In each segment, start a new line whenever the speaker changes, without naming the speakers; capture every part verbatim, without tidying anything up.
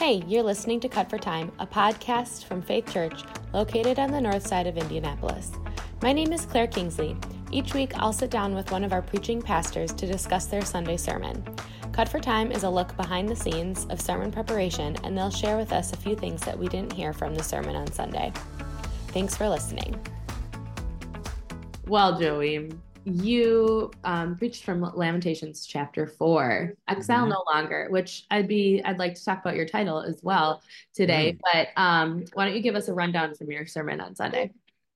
Hey, you're listening to Cut for Time, a podcast from Faith Church located on the north side of Indianapolis. My name is Claire Kingsley. Each week, I'll sit down with one of our preaching pastors to discuss their Sunday sermon. Cut for Time is a look behind the scenes of sermon preparation, and they'll share with us a few things that we didn't hear from the sermon on Sunday. Thanks for listening. Well, Joey, you um, preached from Lamentations chapter four, Exile
Mm-hmm.
No Longer, which I'd be, I'd like to talk about your title as well today,
Mm.
but um, why don't you give us a rundown from your sermon on Sunday?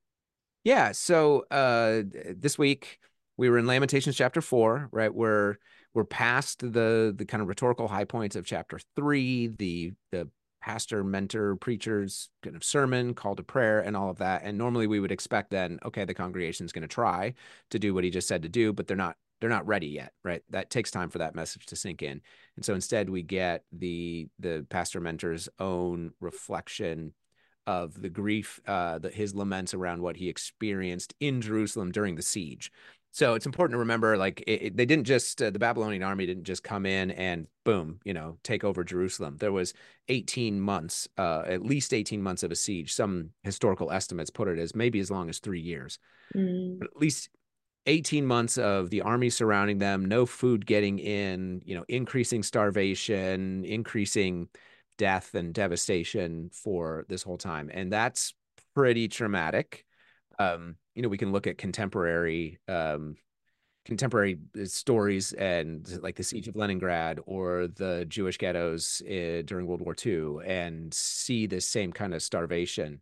Yeah, so uh this week we were in Lamentations chapter four, right? We're we're past the the kind of rhetorical high points of chapter three, the the pastor, mentor, preacher's kind of sermon, call to prayer, and all of that. And normally we would expect then, okay, the congregation's going to try to do what he just said to do, but they're not they're not ready yet, right? That takes time for that message to sink in. And so instead we get the the pastor mentor's own reflection of the grief, uh, the, his laments around what he experienced in Jerusalem during the siege. So it's important to remember, like, it, it, they didn't just, uh, the Babylonian army didn't just come in and boom, you know, take over Jerusalem. There was eighteen months, uh, at least eighteen months of a siege. Some historical estimates put it as maybe as long as three years,
Mm.
but at least eighteen months of the army surrounding them, no food getting in, you know, increasing starvation, increasing death and devastation for this whole time. And that's pretty traumatic. Um, you know, we can look at contemporary um, contemporary stories and like the siege of Leningrad or the Jewish ghettos uh, during World War Two and see this same kind of starvation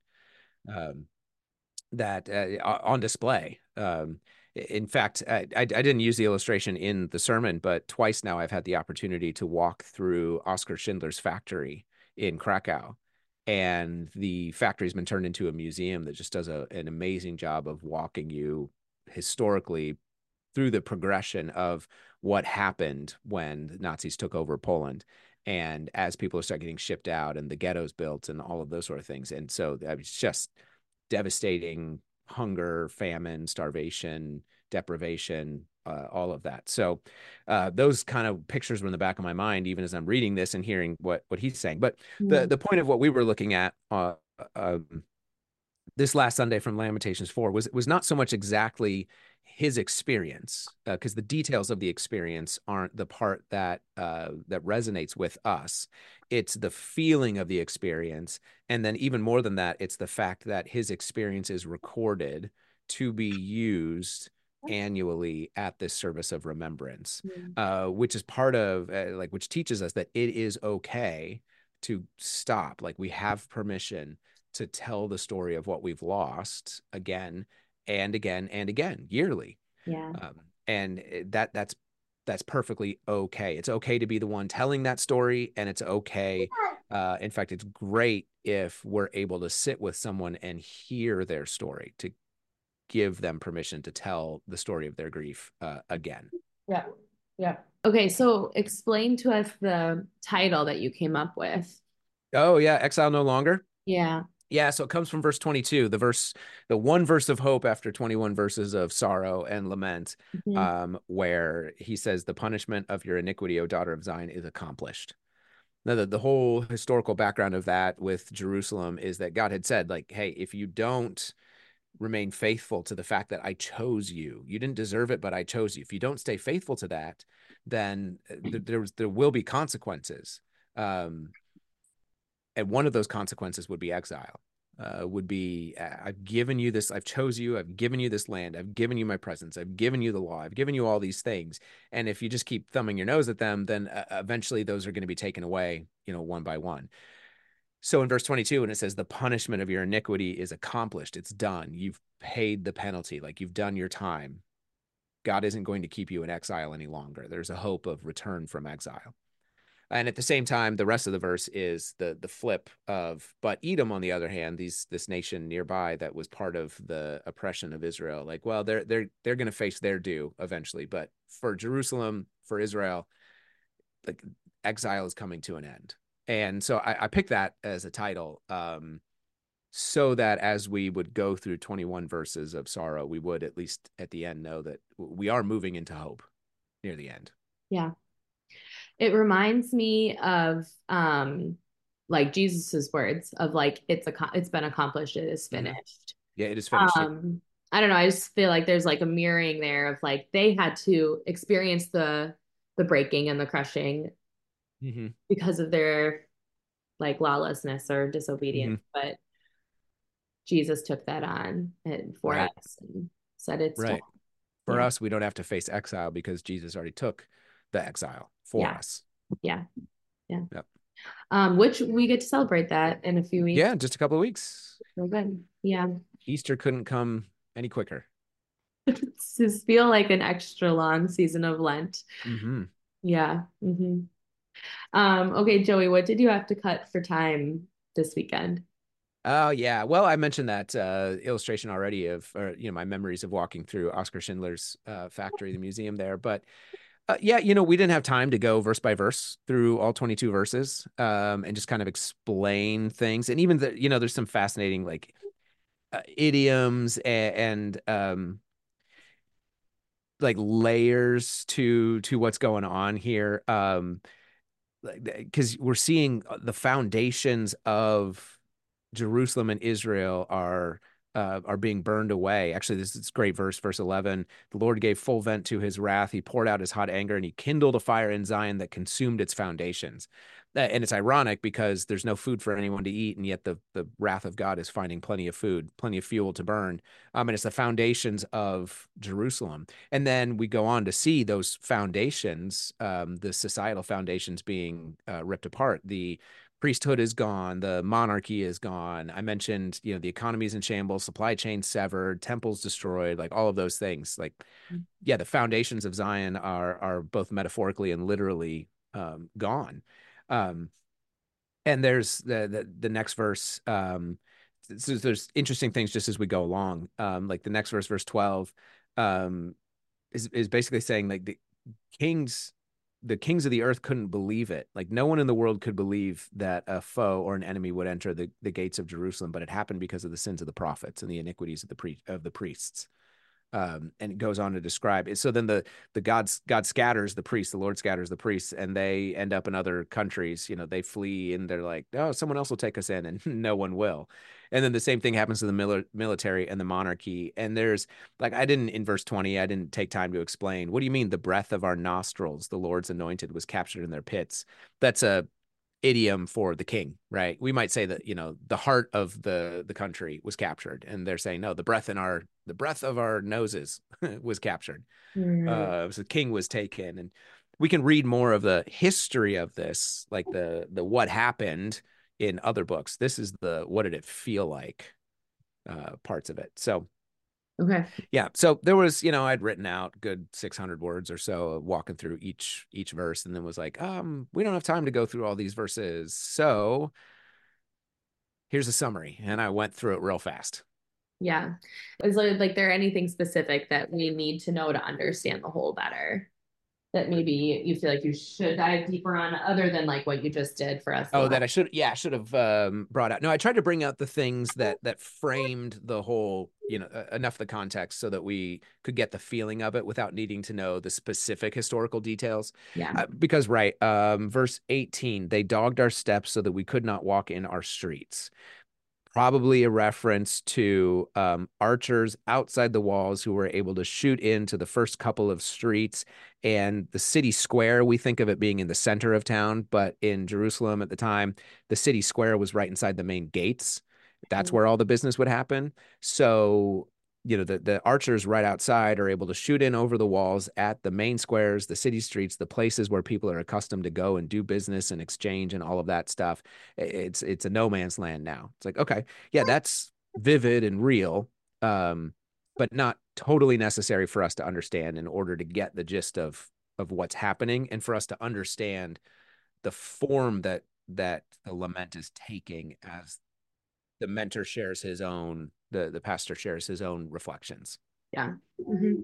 um, that uh, on display. Um, in fact, I, I, I didn't use the illustration in the sermon, but twice now I've had the opportunity to walk through Oskar Schindler's factory in Krakow. And the factory's been turned into a museum that just does a, an amazing job of walking you historically through the progression of what happened when the Nazis took over Poland. And as people start getting shipped out and the ghettos built and all of those sort of things. And so it's just devastating hunger, famine, starvation, deprivation, uh, all of that. So uh, those kind of pictures were in the back of my mind, even as I'm reading this and hearing what what he's saying. But the
Mm.
the point of what we were looking at uh, um, this last Sunday from Lamentations four was was not so much exactly his experience, because uh, the details of the experience aren't the part that uh, that resonates with us. It's the feeling of the experience, and then even more than that, it's the fact that his experience is recorded to be used annually at this service of remembrance,
Mm.
uh, which is part of uh, like which teaches us that it is okay to stop. Like we have permission to tell the story of what we've lost again and again and again yearly.
Yeah.
Um, and that that's that's perfectly okay. It's okay to be the one telling that story, and it's okay. Uh, in fact, it's great if we're able to sit with someone and hear their story, to give them permission to tell the story of their grief uh, again.
Yeah. Yeah. Okay, so explain to us the title that you came up with.
Oh yeah, Exile No Longer.
Yeah.
Yeah, so it comes from verse twenty-two, the verse, the one verse of hope after twenty-one verses of sorrow and lament,
Mhm.
um, where he says, "The punishment of your iniquity, O daughter of Zion, is accomplished." Now, the, the whole historical background of that with Jerusalem is that God had said, like, hey, if you don't remain faithful to the fact that I chose you, you didn't deserve it, but I chose you. If you don't stay faithful to that, then th- there, there will be consequences. Um, and one of those consequences would be exile. Uh, would be uh, I've given you this, I've chose you, I've given you this land, I've given you my presence, I've given you the law, I've given you all these things, and if you just keep thumbing your nose at them, then uh, eventually those are going to be taken away, you know, one by one. So in verse twenty-two, when it says the punishment of your iniquity is accomplished, it's done, you've paid the penalty, like you've done your time. God isn't going to keep you in exile any longer. There's a hope of return from exile. And at the same time, the rest of the verse is the the flip of, but Edom, on the other hand, these this nation nearby that was part of the oppression of Israel, like, well, they're they're they're going to face their due eventually. But for Jerusalem, for Israel, like exile is coming to an end. And so I, I picked that as a title, um, so that as we would go through twenty-one verses of sorrow, we would at least at the end know that we are moving into hope near the end.
Yeah. It reminds me of um like Jesus's words of like it's a it's been accomplished, it is
Hmm.
finished.
Yeah, it is finished. It,
Um, I don't know. I just feel like there's like a mirroring there of like they had to experience the the breaking and the crushing
hmm
because of their like lawlessness or disobedience,
hmm
but Jesus took that on and for
Right,
us and said it's done.
right. For
Yeah.
us, we don't have to face exile because Jesus already took the exile for
Yeah.
us.
Yeah. Yeah.
Yep.
Um, which we get to celebrate that in a few weeks.
Yeah, just a couple of weeks.
So good. Yeah.
Easter couldn't come any quicker.
It's just feel like an extra long season of Lent.
Hmm
Yeah. hmm Um, okay, Joey, what did you have to cut for time this weekend?
Oh yeah. Well, I mentioned that uh, illustration already of, or, you know, my memories of walking through Oscar Schindler's uh, factory, the museum there. But uh, yeah, you know, we didn't have time to go verse by verse through all twenty-two verses um, and just kind of explain things. And even the, you know, there's some fascinating like uh, idioms and, and um, like layers to to what's going on here. Um, because we're seeing uh, the foundations of Jerusalem and Israel are uh, are being burned away. Actually, this is great verse, verse eleven. The Lord gave full vent to his wrath. He poured out his hot anger, and he kindled a fire in Zion that consumed its foundations. Uh, And it's ironic because there's no food for anyone to eat, and yet the the wrath of God is finding plenty of food, plenty of fuel to burn. Um, and it's the foundations of Jerusalem. And then we go on to see those foundations, um, the societal foundations being uh, ripped apart. The priesthood is gone, the monarchy is gone. I mentioned, you know, the economy's in shambles, supply chain severed, temples destroyed, like all of those things. Like, yeah, the foundations of Zion are are both metaphorically and literally um, gone. Um, and there's the, the the next verse. Um, so there's interesting things just as we go along. Um, like the next verse, verse twelve, um, is is basically saying like the kings the kings of the earth couldn't believe it. Like no one in the world could believe that a foe or an enemy would enter the, the gates of Jerusalem, but it happened because of the sins of the prophets and the iniquities of the pre- of the priests. Um, and it goes on to describe it. So then the the gods God scatters the priests, the Lord scatters the priests, and they end up in other countries. You know, they flee and they're like, oh, someone else will take us in, and no one will. And then the same thing happens to the mil- military and the monarchy. And there's like I didn't in verse twenty, I didn't take time to explain. What do you mean the breath of our nostrils, the Lord's anointed, was captured in their pits? That's a idiom for the king, right? We might say that, you know, the heart of the the country was captured, and they're saying no, the breath in our the breath of our noses was captured.
Mm,
Uh, so the king was taken, and we can read more of the history of this, like the the what happened in other books. This is the what did it feel like uh, parts of it. So
okay.
yeah, so there was, you know, I'd written out good six hundred words or so walking through each each verse, and then was like, um, we don't have time to go through all these verses, so here's a summary. And I went through it real fast.
Yeah. Is like, like there anything specific that we need to know to understand the whole better that maybe you feel like you should dive deeper on other than like what you just did for us the
Oh,
last.
that I should, yeah, I should have um, brought out. No, I tried to bring out the things that that framed the whole, you know, uh, enough the context so that we could get the feeling of it without needing to know the specific historical details.
Yeah.
Uh, because, right, um, verse eighteen, they dogged our steps so that we could not walk in our streets. Probably a reference to um, archers outside the walls who were able to shoot into the first couple of streets and the city square. We think of it being in the center of town, but in Jerusalem at the time, the city square was right inside the main gates. That's where all the business would happen. So you know the the archers right outside are able to shoot in over the walls at the main squares, the city streets, the places where people are accustomed to go and do business and exchange and all of that stuff. It's it's a no man's land now. It's like, okay, yeah, that's vivid and real, um, but not totally necessary for us to understand in order to get the gist of of what's happening and for us to understand the form that that the lament is taking as the mentor shares his own, the the pastor shares his own reflections.
Yeah. hmm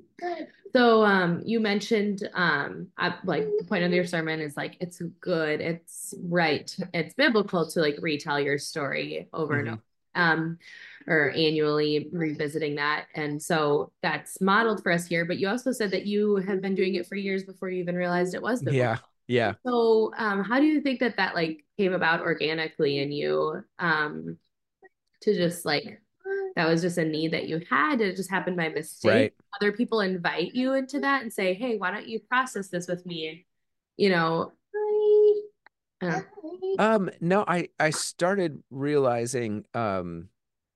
So um you mentioned um I, like the point of your sermon is like it's good, it's right, it's biblical to like retell your story over and
Mm-hmm.
over um or annually revisiting that. And so that's modeled for us here, but you also said that you had been doing it for years before you even realized it was biblical.
Yeah. Yeah.
So, um, how do you think that that like came about organically in you? Um, to just like that was just a need that you had. Did it just happen by mistake?
Right.
Other people invite you into that and say, "Hey, why don't you process this with me?" You know. Uh,
Um, no, I I started realizing um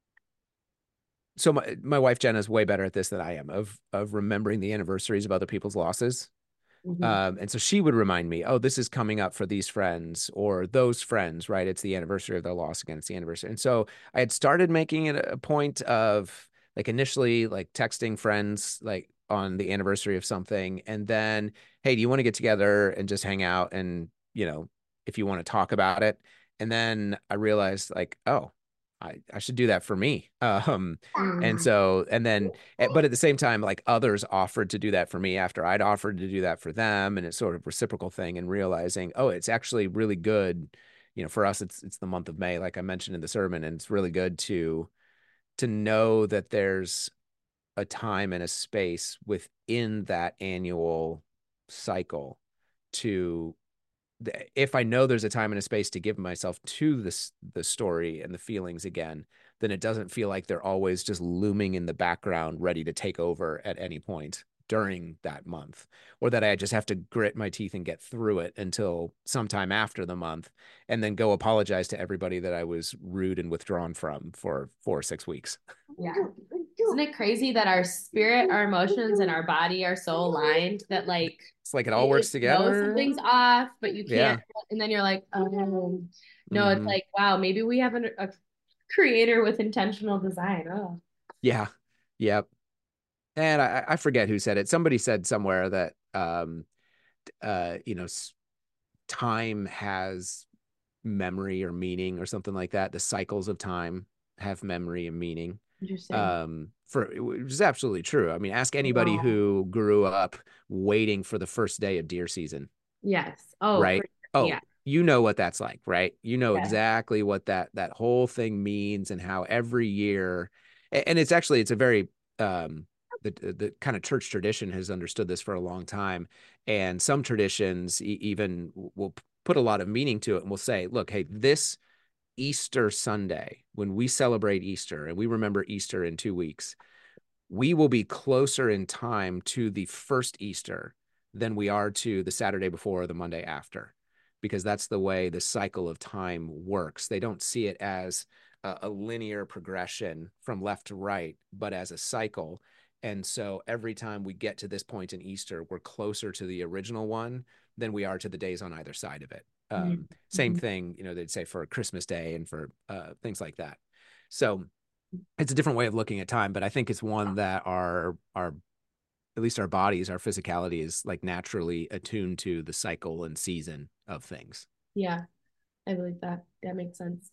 so my my wife Jenna is way better at this than I am of of remembering the anniversaries of other people's losses.
mhm.
Um, and so she would remind me, oh, this is coming up for these friends or those friends, right? It's the anniversary of their loss again. It's the anniversary. And so I had started making it a point of like initially like texting friends like on the anniversary of something. And then, hey, do you want to get together and just hang out? And, you know, if you want to talk about it. And then I realized like, oh, I, I should do that for me. Um, and
Mm.
so, and then Eh, But at the same time, like others offered to do that for me after I'd offered to do that for them, and it's sort of reciprocal thing. And realizing, oh, it's actually really good. You know, for us, it's it's the month of May, like I mentioned in the sermon, and it's really good to to know that there's a time and a space within that annual cycle to if I know there's a time and a space to give myself to this the story and the feelings again, then it doesn't feel like they're always just looming in the background, ready to take over at any point during that month, or that I just have to grit my teeth and get through it until sometime after the month, and then go apologize to everybody that I was rude and withdrawn from for four or six weeks.
Yeah. Isn't it crazy that our spirit, our emotions, and our body are so aligned that like
It's like it all
you
works
know
together.
something's off, but you can't,
Yeah.
and then you're like, oh no, it's
Hmm.
like, wow, maybe we have an, a creator with intentional design. Oh.
Yeah. Yep. And I, I forget who said it. Somebody said somewhere that um uh, you know, time has memory or meaning or something like that. The cycles of time have memory and meaning.
Interesting.
Um, for which is absolutely true. I mean, ask anybody
Wow.
who grew up waiting for the first day of deer season,
Yes. Oh, for
right?
sure.
Oh,
Yeah.
you know what that's like, right? You know
Yeah.
exactly what that that whole thing means and how every year, and it's actually it's a very um the the kind of church tradition has understood this for a long time, and some traditions e- even will put a lot of meaning to it and will say, look, hey, this Easter Sunday, when we celebrate Easter and we remember Easter in two weeks, we will be closer in time to the first Easter than we are to the Saturday before or the Monday after, because that's the way the cycle of time works. They don't see it as a, a linear progression from left to right, but as a cycle. And so every time we get to this point in Easter, we're closer to the original one than we are to the days on either side of it. Um, same
Mhm.
thing, you know, they'd say for Christmas Day and for uh, things like that. So it's a different way of looking at time, but I think it's one that our our at least our bodies, our physicality is like naturally attuned to the cycle and season of things.
Yeah, I believe that. That makes sense.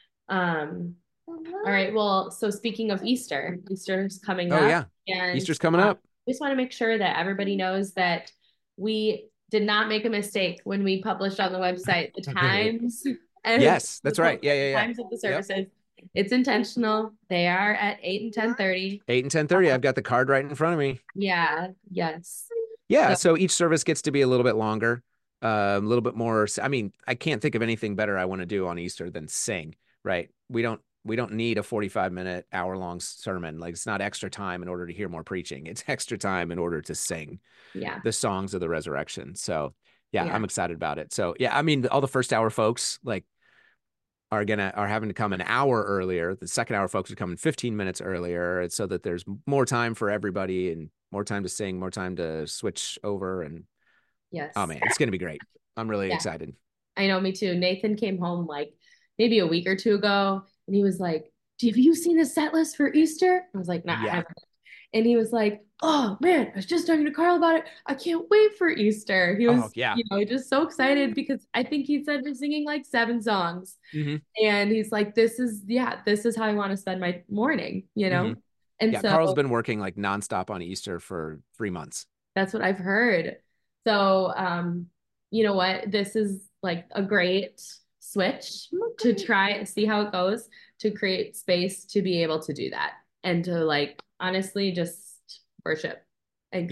Um, all right. Well, so speaking of Easter, Easter's coming
Oh
up,
yeah.
and
Easter's coming
uh,
up.
we just want to make sure that everybody knows that we did not make a mistake when we published on the website the times and
Yes,
the,
that's right. Yeah,
the
yeah, yeah.
times of the
Yep.
services. It's intentional. They are at eight and ten thirty.
eight and ten thirty. I've got the card right in front of me.
Yeah. Yes.
Yeah,
So
so each service gets to be a little bit longer, uh, a little bit more. I mean, I can't think of anything better I want to do on Easter than sing, right? We don't we don't need a forty-five minute hour long sermon. Like it's not extra time in order to hear more preaching. It's extra time in order to sing
yeah.
the songs of the resurrection. So, yeah,
Yeah.
I'm excited about it. So, yeah, I mean, all the first hour folks like are gonna are having to come an hour earlier. The second hour folks are coming fifteen minutes earlier, so that there's more time for everybody and more time to sing, more time to switch over. And oh
Yes.
man, it's gonna be great. I'm really
Yeah.
excited.
I know, me too. Nathan came home like maybe a week or two ago, and he was like, "Have you seen the set list for Easter?" I was like, "Nah, I
Yeah.
haven't." And he was like, "Oh man, I was just talking to Carl about it. I can't wait for Easter." He
Oh
was,
yeah.
you know, just so excited because I think he said we're singing like seven songs,
Hmm.
and he's like, "This is yeah, this is how I want to spend my morning," you
Hmm.
know. And
Yeah,
so
Carl's been working like nonstop on Easter for three months.
that's what I've heard. So, um, you know what? This is like a great switch to try see how it goes to create space to be able to do that and to like honestly just worship and
Yeah.
create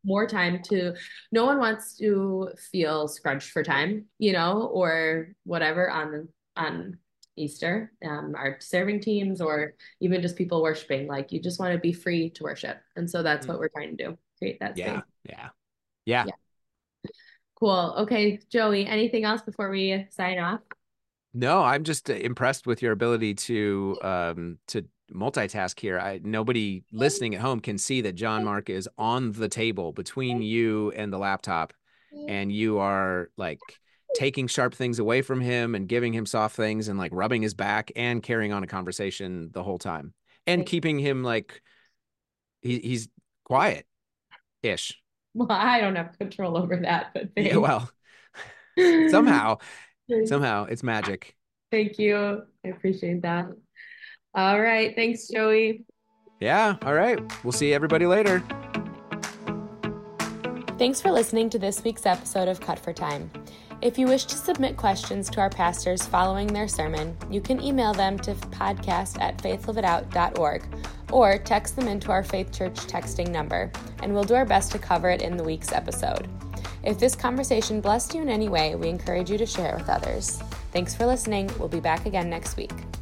more time to, no one wants to feel scrunched for time, you know, or whatever on, on Easter, um, our serving teams, or even just people worshiping. Like you just want to be free to worship. And so that's what we're trying to do, create that
Yeah.
space.
Yeah. Yeah.
Yeah. Cool. Okay, Joey, anything else before we sign off?
No, I'm just impressed with your ability to um to multitask here. I nobody listening at home can see that John Mark is on the table between you and the laptop, and you are like taking sharp things away from him and giving him soft things and like rubbing his back and carrying on a conversation the whole time and keeping him like he, he's quiet-ish.
Well, I don't have control over that, but
Yeah,
thanks.
well, somehow, somehow it's magic.
Thank you. I appreciate that. All right. Thanks, Joey.
Yeah, all right. We'll see everybody later.
Thanks for listening to this week's episode of Cut for Time. If you wish to submit questions to our pastors following their sermon, you can email them to podcast at faithliveitout dot org or text them into our Faith Church texting number, and we'll do our best to cover it in the week's episode. If this conversation blessed you in any way, we encourage you to share it with others. Thanks for listening. We'll be back again next week.